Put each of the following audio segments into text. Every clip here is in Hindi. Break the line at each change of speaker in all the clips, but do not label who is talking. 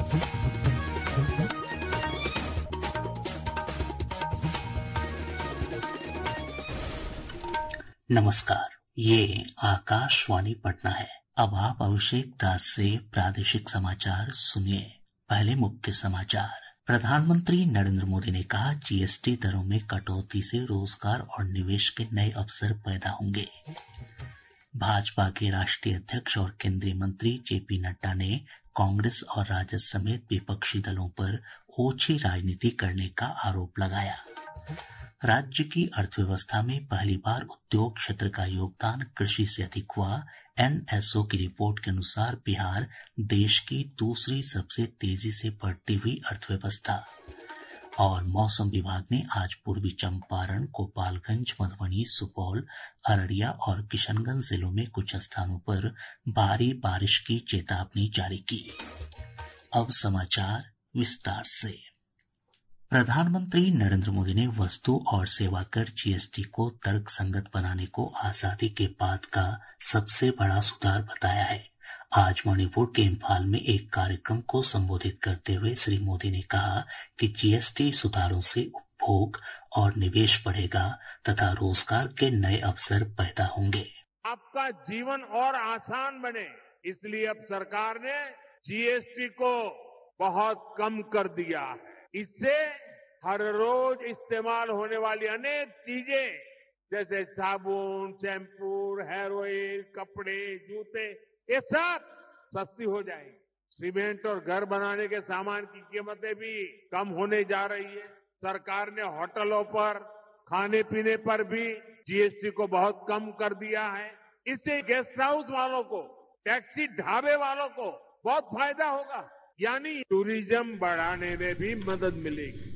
नमस्कार, ये आकाशवाणी पटना है। अब आप अभिषेक दास से प्रादेशिक समाचार सुनिए। पहले मुख्य समाचार। प्रधानमंत्री नरेंद्र मोदी ने कहा, जीएसटी दरों में कटौती से रोजगार और निवेश के नए अवसर पैदा होंगे। भाजपा के राष्ट्रीय अध्यक्ष और केंद्रीय मंत्री जेपी नड्डा ने कांग्रेस और राजद समेत विपक्षी दलों पर ओछी राजनीति करने का आरोप लगाया। राज्य की अर्थव्यवस्था में पहली बार उद्योग क्षेत्र का योगदान कृषि से अधिक हुआ। एनएसओ की रिपोर्ट के अनुसार बिहार देश की दूसरी सबसे तेजी से बढ़ती हुई अर्थव्यवस्था। और मौसम विभाग ने आज पूर्वी चंपारण, गोपालगंज, मधुबनी, सुपौल, अररिया और किशनगंज जिलों में कुछ स्थानों पर भारी बारिश की चेतावनी जारी की। अब समाचार विस्तार से। प्रधानमंत्री नरेंद्र मोदी ने वस्तु और सेवा कर जीएसटी को तर्कसंगत बनाने को आजादी के बाद का सबसे बड़ा सुधार बताया है। आज मणिपुर के इम्फाल में एक कार्यक्रम को संबोधित करते हुए श्री मोदी ने कहा कि जीएसटी सुधारों से उपभोग और निवेश बढ़ेगा तथा रोजगार के नए अवसर पैदा होंगे।
आपका जीवन और आसान बने, इसलिए अब सरकार ने जीएसटी को बहुत कम कर दिया है। इससे हर रोज इस्तेमाल होने वाली अनेक चीजें जैसे साबुन, शैम्पू, हेयर ऑयल, कपड़े, जूते, ये सब सस्ती हो जाएगी। सीमेंट और घर बनाने के सामान की कीमतें भी कम होने जा रही है। सरकार ने होटलों पर, खाने पीने पर भी जीएसटी को बहुत कम कर दिया है। इससे गेस्ट हाउस वालों को, टैक्सी ढाबे वालों को बहुत फायदा होगा, यानी टूरिज्म बढ़ाने में भी मदद मिलेगी।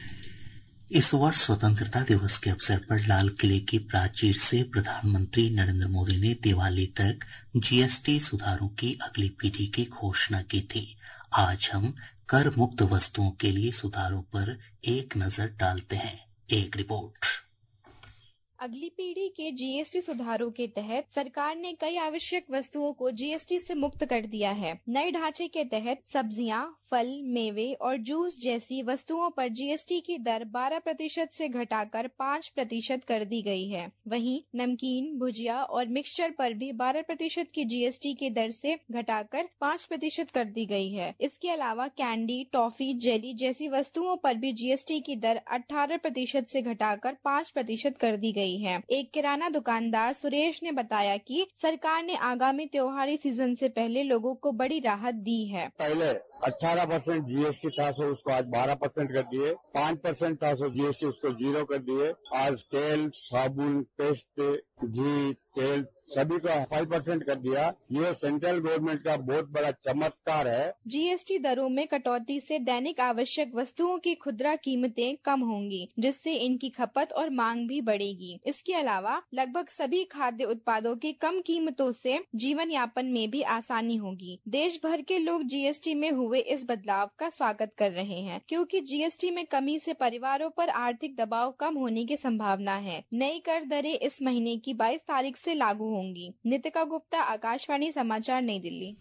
इस वर्ष स्वतंत्रता दिवस के अवसर पर लाल किले की प्राचीर से प्रधानमंत्री नरेंद्र मोदी ने दिवाली तक जीएसटी सुधारों की अगली पीढ़ी की घोषणा की थी। आज हम कर मुक्त वस्तुओं के लिए सुधारों पर एक नजर डालते हैं। एक रिपोर्ट।
अगली पीढ़ी के जीएसटी सुधारों के तहत सरकार ने कई आवश्यक वस्तुओं को जीएसटी से मुक्त कर दिया है। नए ढांचे के तहत सब्जियां, फल, मेवे और जूस जैसी वस्तुओं पर जीएसटी की दर 12% से घटाकर 5% कर दी गई है। वहीं नमकीन, भुजिया और मिक्सचर पर भी 12% की जीएसटी की दर से घटाकर 5% कर दी गई है। इसके अलावा कैंडी, टॉफी, जेली जैसी वस्तुओं पर भी जीएसटी की दर 18% से घटाकर 5% कर दी गई है। एक किराना दुकानदार सुरेश ने बताया कि सरकार ने आगामी त्योहारी सीजन से पहले लोगों को बड़ी राहत दी है।
पहले 18% जीएसटी था, सो उसको आज 12% कर दिए। 5% था, सो जीएसटी उसको 0 कर दिए। आज तेल, साबुन, पेस्ट, घी, तेल सभी को 5% कर दिया। ये सेंट्रल गवर्नमेंट का बहुत बड़ा चमत्कार है।
जीएसटी दरों में कटौती से दैनिक आवश्यक वस्तुओं की खुदरा कीमतें कम होंगी, जिससे इनकी खपत और मांग भी बढ़ेगी। इसके अलावा लगभग सभी खाद्य उत्पादों की कम कीमतों से जीवन यापन में भी आसानी होगी। देश भर के लोग जीएसटी में हुए इस बदलाव का स्वागत कर रहे हैं, क्योंकि जीएसटी में कमी से परिवारों पर आर्थिक दबाव कम होने की संभावना है। नई कर दरें इस महीने की 22 तारीख से लागू होंगी। नितिका गुप्ता, आकाशवाणी समाचार, नई दिल्ली।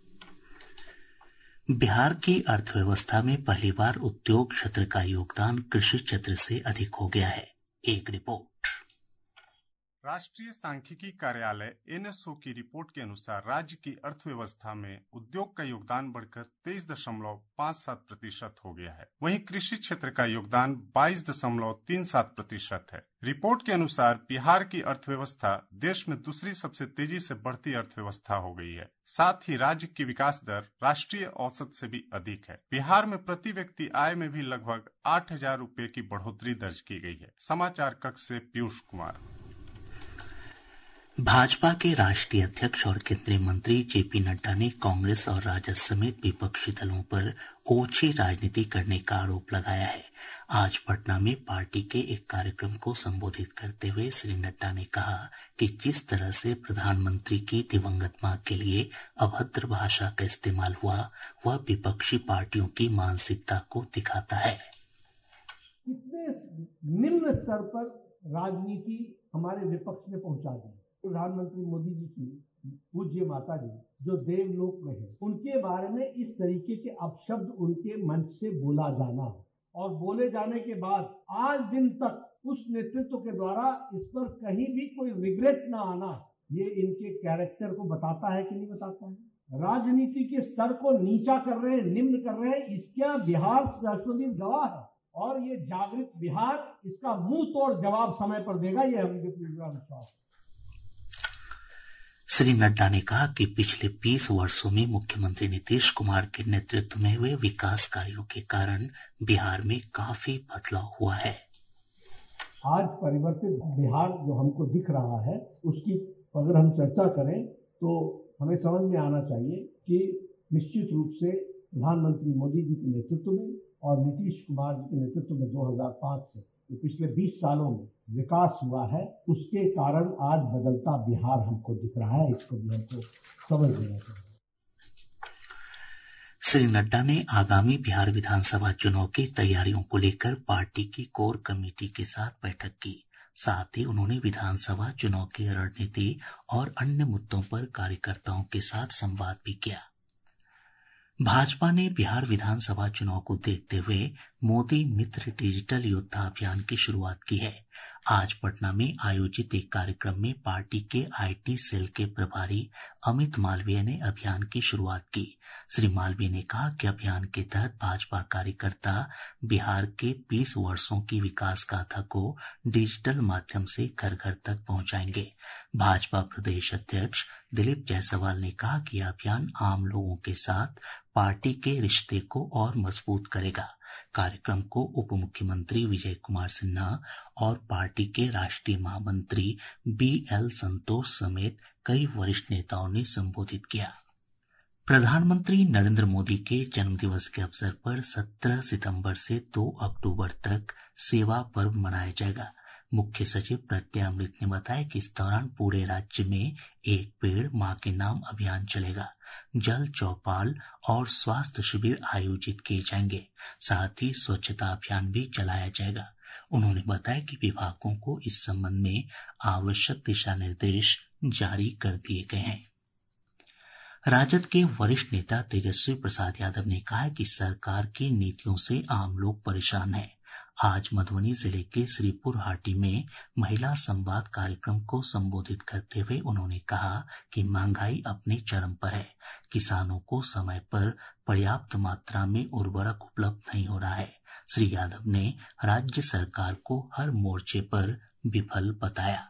बिहार की अर्थव्यवस्था में पहली बार उद्योग क्षेत्र का योगदान कृषि क्षेत्र से अधिक हो गया है। एक रिपोर्ट।
राष्ट्रीय सांख्यिकी कार्यालय एनएसओ की रिपोर्ट के अनुसार राज्य की अर्थव्यवस्था में उद्योग का योगदान बढ़कर 23.57% हो गया है। वहीं कृषि क्षेत्र का योगदान 22.37% है। रिपोर्ट के अनुसार बिहार की अर्थव्यवस्था देश में दूसरी सबसे तेजी से बढ़ती अर्थव्यवस्था हो गई है। साथ ही राज्य की विकास दर राष्ट्रीय औसत से भी अधिक है। बिहार में प्रति व्यक्ति आय में भी लगभग 8,000 रूपये की बढ़ोतरी दर्ज की गई है। समाचार कक्ष से पीयूष कुमार।
भाजपा के राष्ट्रीय अध्यक्ष और केंद्रीय मंत्री जेपी नड्डा ने कांग्रेस और राजद समेत विपक्षी दलों पर ओछी राजनीति करने का आरोप लगाया है। आज पटना में पार्टी के एक कार्यक्रम को संबोधित करते हुए श्री नड्डा ने कहा कि जिस तरह से प्रधानमंत्री की दिवंगत मां के लिए अभद्र भाषा का इस्तेमाल हुआ, वह विपक्षी पार्टियों की मानसिकता को दिखाता है।
कितने निम्न स्तर पर राजनीति हमारे विपक्ष ने पहुंचा दी। प्रधानमंत्री मोदी जी की पूज्य माता जी जो देवलोक में है, उनके बारे में इस तरीके के अपशब्द उनके मंच से बोला जाना और बोले जाने के बाद आज दिन तक उस नेतृत्व के द्वारा इस पर कहीं भी कोई रिग्रेट ना आना, ये इनके कैरेक्टर को बताता है कि नहीं बताता है? राजनीति के स्तर को नीचा कर रहे हैं, निम्न कर रहे हैं, इसका बिहार राष्ट्रपति गवाह है और ये जागृत बिहार इसका मुंह तोड़ जवाब समय पर देगा, ये हमने पूरा विश्वास।
श्री नड्डा ने कहा कि पिछले 20 वर्षों में मुख्यमंत्री नीतीश कुमार के नेतृत्व में हुए विकास कार्यों के कारण बिहार में काफी बदलाव हुआ है।
आज परिवर्तित बिहार जो हमको दिख रहा है, उसकी अगर हम चर्चा करें तो हमें समझ में आना चाहिए कि निश्चित रूप से प्रधानमंत्री मोदी जी के नेतृत्व में और नीतीश कुमार जी के नेतृत्व में 2005 से पिछले 20 सालों में विकास हुआ है, उसके कारण आज बदलता बिहार हमको दिख रहा है। इसको भी हमको समझ लेना चाहिए।
श्री नड्डा ने आगामी बिहार विधानसभा चुनाव की तैयारियों को लेकर पार्टी की कोर कमेटी के साथ बैठक की। साथ ही उन्होंने विधानसभा चुनाव की रणनीति और अन्य मुद्दों पर कार्यकर्ताओं के साथ संवाद भी किया। भाजपा ने बिहार विधानसभा चुनाव को देखते हुए मोदी मित्र डिजिटल योद्धा अभियान की शुरुआत की है। आज पटना में आयोजित एक कार्यक्रम में पार्टी के आईटी सेल के प्रभारी अमित मालवीय ने अभियान की शुरुआत की। श्री मालवीय ने कहा कि अभियान के तहत भाजपा कार्यकर्ता बिहार के 20 वर्षों की विकास गाथा को डिजिटल माध्यम से घर घर तक पहुंचाएंगे। भाजपा प्रदेश अध्यक्ष दिलीप जायसवाल ने कहा कि यह अभियान आम लोगों के साथ पार्टी के रिश्ते को और मजबूत करेगा। कार्यक्रम को उप मुख्यमंत्री विजय कुमार सिन्हा और पार्टी के राष्ट्रीय महामंत्री BL संतोष समेत कई वरिष्ठ नेताओं ने संबोधित किया। प्रधानमंत्री नरेंद्र मोदी के जन्मदिवस के अवसर पर 17 सितंबर से 2 अक्टूबर तक सेवा पर्व मनाया जाएगा। मुख्य सचिव प्रत्यय अमृत ने बताया कि इस दौरान पूरे राज्य में एक पेड़ मां के नाम अभियान चलेगा। जल चौपाल और स्वास्थ्य शिविर आयोजित किए जाएंगे। साथ ही स्वच्छता अभियान भी चलाया जाएगा। उन्होंने बताया कि विभागों को इस संबंध में आवश्यक दिशा निर्देश जारी कर दिए गए हैं। राजद के वरिष्ठ नेता तेजस्वी प्रसाद यादव ने कहा है कि सरकार की नीतियों से आम लोग परेशान हैं। आज मधुबनी जिले के श्रीपुर हाटी में महिला संवाद कार्यक्रम को संबोधित करते हुए उन्होंने कहा कि महंगाई अपने चरम पर है। किसानों को समय पर पर्याप्त मात्रा में उर्वरक उपलब्ध नहीं हो रहा है। श्री यादव ने राज्य सरकार को हर मोर्चे पर विफल बताया।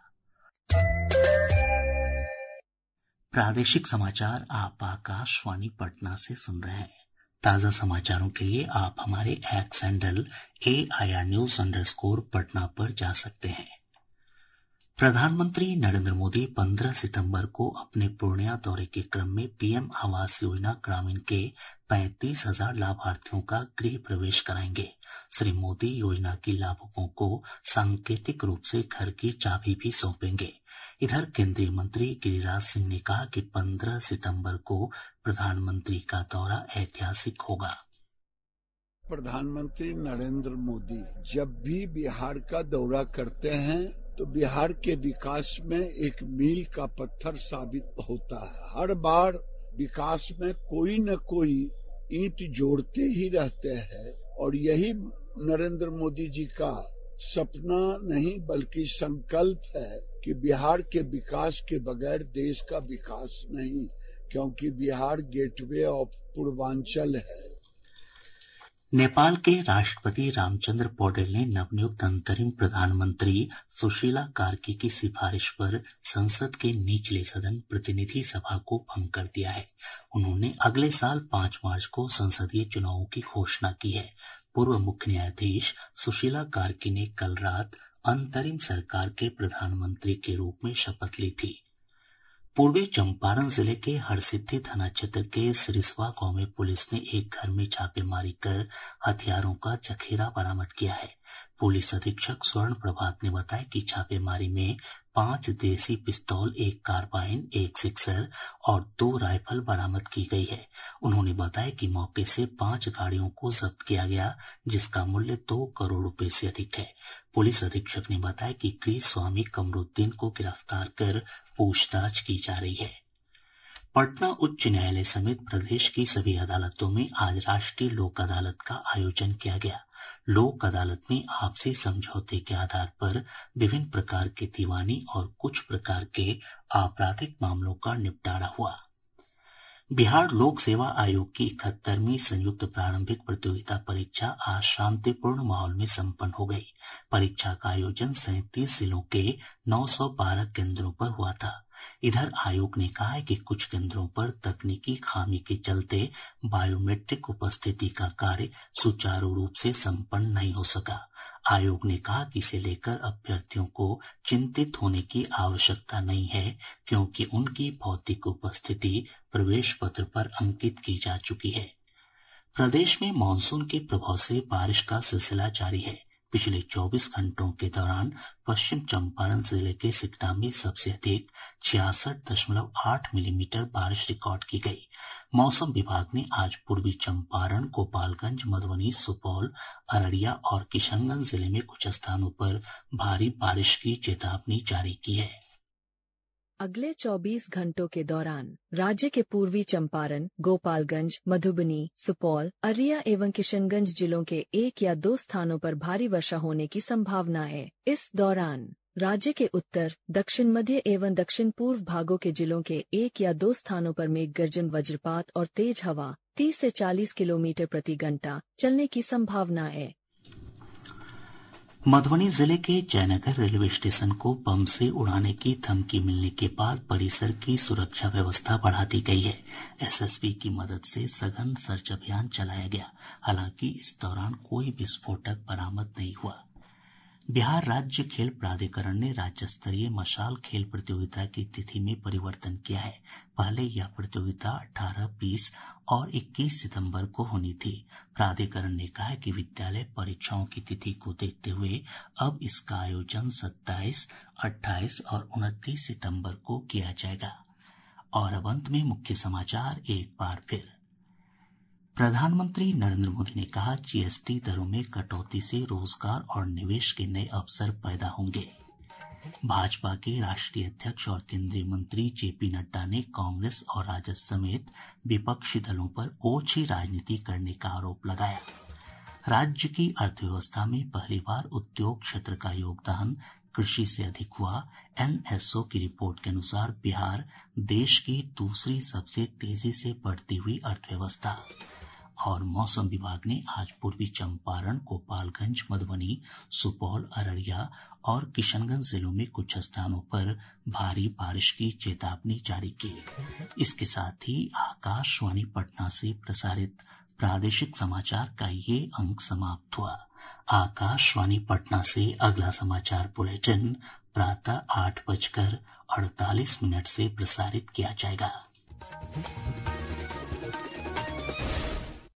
प्रादेशिक समाचार आप आकाशवाणी पटना से सुन रहे हैं। ताज़ा समाचारों के लिए आप हमारे X handle AIR News_ Patna पर जा सकते हैं। प्रधानमंत्री नरेंद्र मोदी 15 सितंबर को अपने पूर्णिया दौरे के क्रम में PM आवास योजना ग्रामीण के 35,000 लाभार्थियों का गृह प्रवेश कराएंगे। श्री मोदी योजना के लाभुकों को सांकेतिक रूप से घर की चाबी भी सौंपेंगे। इधर केंद्रीय मंत्री गिरिराज सिंह ने कहा कि 15 सितंबर को प्रधानमंत्री का दौरा ऐतिहासिक होगा।
प्रधानमंत्री नरेंद्र मोदी जब भी बिहार का दौरा करते हैं तो बिहार के विकास में एक मील का पत्थर साबित होता है। हर बार विकास में कोई न कोई ईंट जोड़ते ही रहते हैं और यही नरेंद्र मोदी जी का सपना नहीं बल्कि संकल्प है कि बिहार के विकास के बगैर देश का विकास नहीं, क्योंकि बिहार गेटवे ऑफ पूर्वांचल है।
नेपाल के राष्ट्रपति रामचंद्र पौडेल ने नवनियुक्त अंतरिम प्रधानमंत्री सुशीला कार्की की सिफारिश पर संसद के निचले सदन प्रतिनिधि सभा को भंग कर दिया है। उन्होंने अगले साल 5 मार्च को संसदीय चुनावों की घोषणा की है। पूर्व मुख्य न्यायाधीश सुशीला कार्की ने कल रात अंतरिम सरकार के प्रधानमंत्री के रूप में शपथ ली थी। पूर्वी चंपारण जिले के हरसिद्धि थाना क्षेत्र के सिरिसवा गांव में पुलिस ने एक घर में छापेमारी कर हथियारों का जखीरा बरामद किया है। पुलिस अधीक्षक स्वर्ण प्रभात ने बताया कि छापेमारी में 5 देसी पिस्तौल, 1 कार्बाइन, 1 सिक्सर और 2 राइफल बरामद की गई है। उन्होंने बताया कि मौके से 5 गाड़ियों को जब्त किया गया, जिसका मूल्य 2 करोड़ रुपए से अधिक है। पुलिस अधीक्षक ने बताया कि गृह स्वामी कमरुद्दीन को गिरफ्तार कर पूछताछ की जा रही है। पटना उच्च न्यायालय समेत प्रदेश की सभी अदालतों में आज राष्ट्रीय लोक अदालत का आयोजन किया गया। लोक अदालत में आपसी समझौते के आधार पर विभिन्न प्रकार के दीवानी और कुछ प्रकार के आपराधिक मामलों का निपटारा हुआ। बिहार लोक सेवा आयोग की 71वीं संयुक्त प्रारंभिक प्रतियोगिता परीक्षा आज शांतिपूर्ण माहौल में संपन्न हो गई। परीक्षा का आयोजन 37 जिलों के 912 केंद्रों पर हुआ था। इधर आयोग ने कहा है कि कुछ केंद्रों पर तकनीकी खामी के चलते बायोमेट्रिक उपस्थिति का कार्य सुचारू रूप से संपन्न नहीं हो सका। आयोग ने कहा कि इसे लेकर अभ्यर्थियों को चिंतित होने की आवश्यकता नहीं है, क्योंकि उनकी भौतिक उपस्थिति प्रवेश पत्र पर अंकित की जा चुकी है। प्रदेश में मानसून के प्रभाव से बारिश का सिलसिला जारी है। पिछले 24 घंटों के दौरान पश्चिम चंपारण जिले के सिकटा में सबसे अधिक 66.8 मिलीमीटर बारिश रिकॉर्ड की गई। मौसम विभाग ने आज पूर्वी चंपारण, गोपालगंज, मधुबनी, सुपौल, अररिया और किशनगंज जिले में कुछ स्थानों पर भारी बारिश की चेतावनी जारी की है।
अगले 24 घंटों के दौरान राज्य के पूर्वी चंपारण, गोपालगंज, मधुबनी, सुपौल, अररिया एवं किशनगंज जिलों के 1 या 2 स्थानों पर भारी वर्षा होने की संभावना है। इस दौरान राज्य के उत्तर, दक्षिण मध्य एवं दक्षिण पूर्व भागों के जिलों के 1 या 2 स्थानों पर मेघ गर्जन, वज्रपात और तेज हवा 30 से 40 किलोमीटर प्रति घंटा चलने की संभावना है।
मधुबनी जिले के जयनगर रेलवे स्टेशन को बम से उड़ाने की धमकी मिलने के बाद परिसर की सुरक्षा व्यवस्था बढ़ा दी गई है। एसएसबी की मदद से सघन सर्च अभियान चलाया गया। हालांकि इस दौरान कोई विस्फोटक बरामद नहीं हुआ। बिहार राज्य खेल प्राधिकरण ने राज्य स्तरीय मशाल खेल प्रतियोगिता की तिथि में परिवर्तन किया है। पहले यह प्रतियोगिता 18, 20 और 21 सितंबर को होनी थी। प्राधिकरण ने कहा है कि विद्यालय परीक्षाओं की तिथि को देखते हुए अब इसका आयोजन 27, 28 और 29 सितंबर को किया जाएगा। और अब अंत में मुख्य समाचार एक बार फिर। प्रधानमंत्री नरेंद्र मोदी ने कहा, जीएसटी दरों में कटौती से रोजगार और निवेश के नए अवसर पैदा होंगे। भाजपा के राष्ट्रीय अध्यक्ष और केंद्रीय मंत्री जेपी नड्डा ने कांग्रेस और राजद समेत विपक्षी दलों पर ओछी राजनीति करने का आरोप लगाया। राज्य की अर्थव्यवस्था में पहली बार उद्योग क्षेत्र का योगदान कृषि से अधिक हुआ। एनएसओ की रिपोर्ट के अनुसार बिहार देश की दूसरी सबसे तेजी से बढ़ती हुई अर्थव्यवस्था। और मौसम विभाग ने आज पूर्वी चंपारण, गोपालगंज, मधुबनी, सुपौल, अररिया और किशनगंज जिलों में कुछ स्थानों पर भारी बारिश की चेतावनी जारी की। इसके साथ ही आकाशवाणी पटना से प्रसारित प्रादेशिक समाचार का ये अंक समाप्त हुआ। आकाशवाणी पटना से अगला समाचार बुलेटिन प्रातः 8:48 से प्रसारित किया जाएगा।